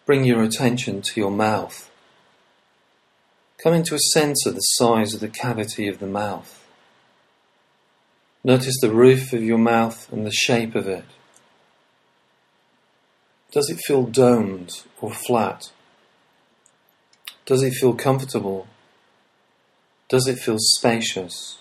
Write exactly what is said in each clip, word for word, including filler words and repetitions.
bring your attention to your mouth. Come into a sense of the size of the cavity of the mouth. Notice the roof of your mouth and the shape of it. Does it feel domed or flat? Does it feel comfortable? Does it feel spacious?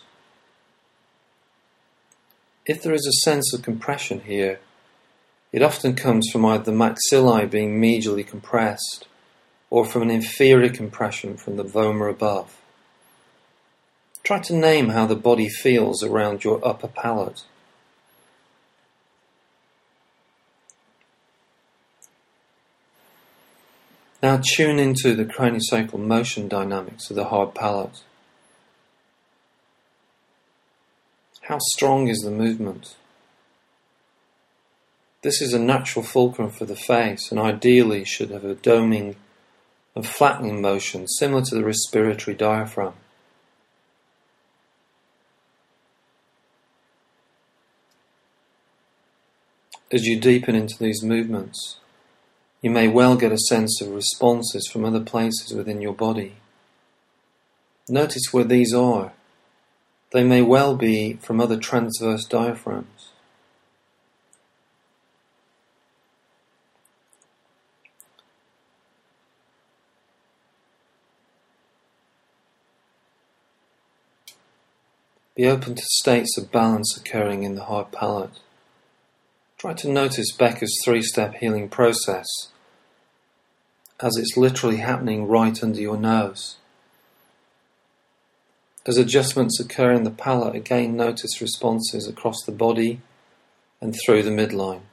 If there is a sense of compression here, it often comes from either the maxillae being medially compressed or from an inferior compression from the vomer above. Try to name how the body feels around your upper palate. Now tune into the craniosacral motion dynamics of the hard palate. How strong is the movement? This is a natural fulcrum for the face and ideally should have a doming and flattening motion similar to the respiratory diaphragm. As you deepen into these movements, you may well get a sense of responses from other places within your body. Notice where these are. They may well be from other transverse diaphragms. Be open to states of balance occurring in the hard palate. Try to notice Becker's three-step healing process as it's literally happening right under your nose. As adjustments occur in the palate, again notice responses across the body and through the midline.